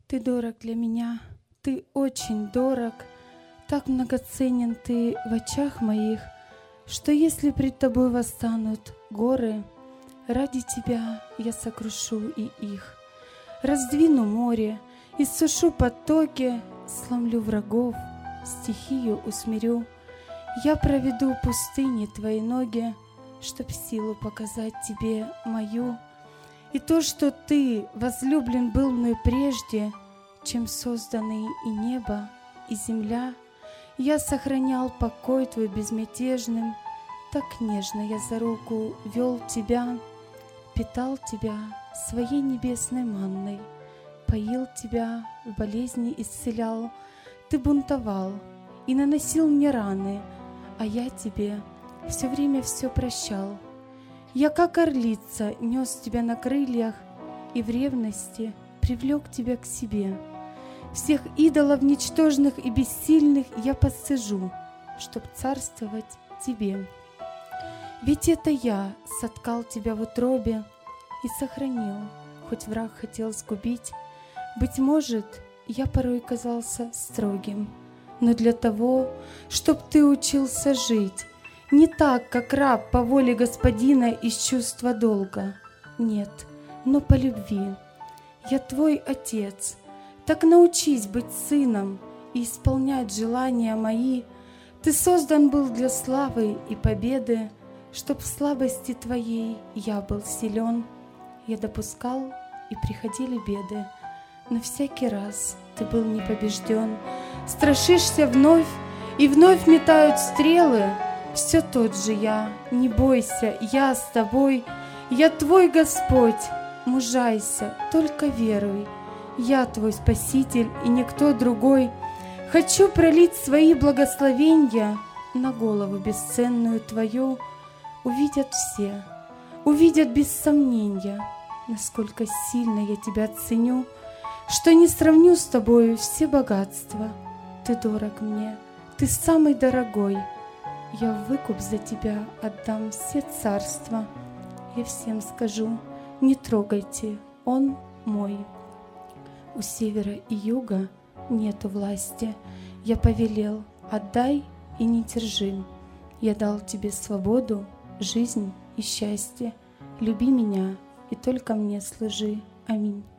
Ты дорог для меня, ты очень дорог, так многоценен ты в очах моих, что если пред тобой восстанут горы, ради тебя я сокрушу и их. Раздвину море, иссушу потоки, сломлю врагов, стихию усмирю. Я проведу пустыни твои ноги, чтоб силу показать тебе мою. И то, что ты возлюблен был мной прежде, чем созданы и небо, и земля, я сохранял покой твой безмятежным, так нежно я за руку вел тебя, питал тебя своей небесной манной, поил тебя, в болезни исцелял. Ты бунтовал и наносил мне раны, а я тебе все время все прощал. Я, как орлица, нес тебя на крыльях и в ревности привлек тебя к себе. Всех идолов ничтожных и бессильных я посажу, чтоб царствовать тебе. Ведь это я соткал тебя в утробе и сохранил, хоть враг хотел сгубить. Быть может, я порой казался строгим, но для того, чтоб ты учился жить, не так, как раб по воле господина из чувства долга. Нет, но по любви. Я твой отец, так научись быть сыном и исполнять желания мои. Ты создан был для славы и победы, чтоб в слабости твоей я был силен. Я допускал, и приходили беды, но всякий раз ты был не побежден. Страшишься вновь, и вновь метают стрелы. Все тот же я, не бойся, я с тобой. Я твой Господь, мужайся, только веруй. Я твой Спаситель и никто другой. Хочу пролить свои благословенья на голову бесценную твою. Увидят все, увидят без сомнения, насколько сильно я тебя ценю, что не сравню с тобою все богатства. Ты дорог мне, ты самый дорогой. Я в выкуп за тебя отдам все царства. Я всем скажу, не трогайте, он мой. У севера и юга нету власти. Я повелел, отдай и не держи. Я дал тебе свободу, жизнь и счастье. Люби меня и только мне служи. Аминь.